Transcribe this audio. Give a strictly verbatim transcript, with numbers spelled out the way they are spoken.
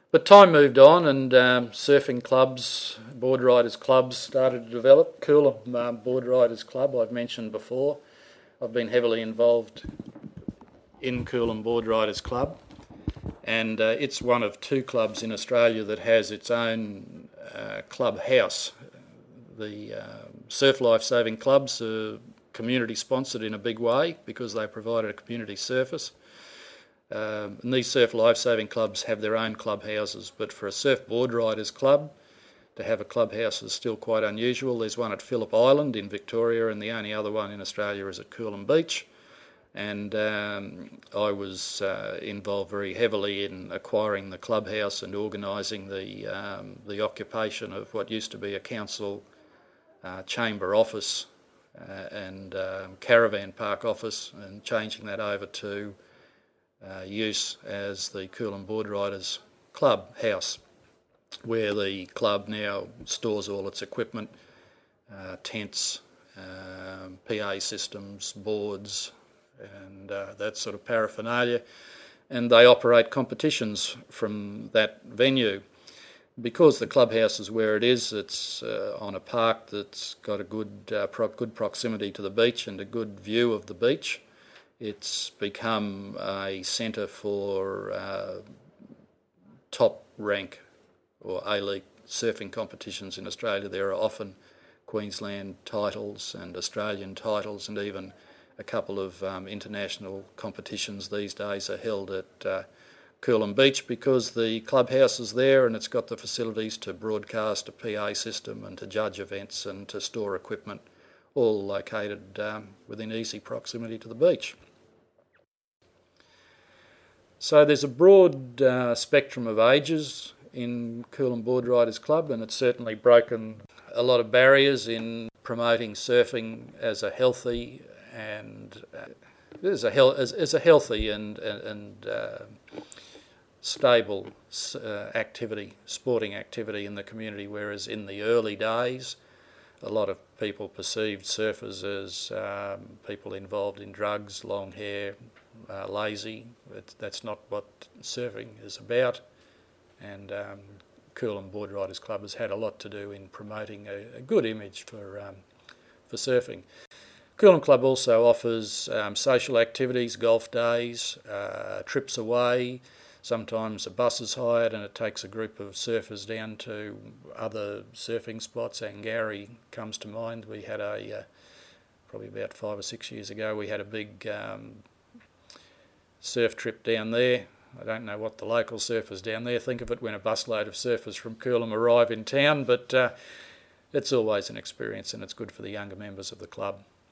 But time moved on, and um, surfing clubs, board riders clubs started to develop. Coolum um, Board Riders Club, I've mentioned before. I've been heavily involved in Coolum Board Riders Club, and uh, it's one of two clubs in Australia that has its own uh, club house. The uh, surf life-saving clubs are community sponsored in a big way because they provided a community surface. Um, and these surf life-saving clubs have their own clubhouses, but for a surf board riders club to have a clubhouse is still quite unusual. There's one at Phillip Island in Victoria, and the only other one in Australia is at Coolum Beach. And um, I was uh, involved very heavily in acquiring the clubhouse and organising the um, the occupation of what used to be a council uh, chamber office uh, and um, caravan park office, and changing that over to Uh, use as the Coolum Board Riders Club house, where the club now stores all its equipment, uh, tents, um, P A systems, boards, and uh, that sort of paraphernalia, and they operate competitions from that venue. Because the clubhouse is where it is, it's uh, on a park that's got a good uh, pro- good proximity to the beach and a good view of the beach. It's become a centre for uh, top rank or A-League surfing competitions in Australia. There are often Queensland titles and Australian titles, and even a couple of um, international competitions these days are held at uh, Coolum Beach because the clubhouse is there and it's got the facilities to broadcast a P A system and to judge events and to store equipment, all located um, within easy proximity to the beach. So there's a broad uh, spectrum of ages in Coolum Board Riders Club, and it's certainly broken a lot of barriers in promoting surfing as a healthy and uh, as a hel- as, as a healthy and and, and uh, stable uh, activity, sporting activity in the community. Whereas in the early days, a lot of people perceived surfers as um, people involved in drugs, long hair, uh, lazy. It's, that's not what surfing is about. And um, Coolum Board Riders Club has had a lot to do in promoting a, a good image for um, for surfing. Coolum Club also offers um, social activities, golf days, uh, trips away. Sometimes a bus is hired and it takes a group of surfers down to other surfing spots. Angari comes to mind. We had a, uh, probably about five or six years ago, we had a big um, surf trip down there. I don't know what the local surfers down there think of it when a busload of surfers from Coolum arrive in town, but uh, it's always an experience and it's good for the younger members of the club.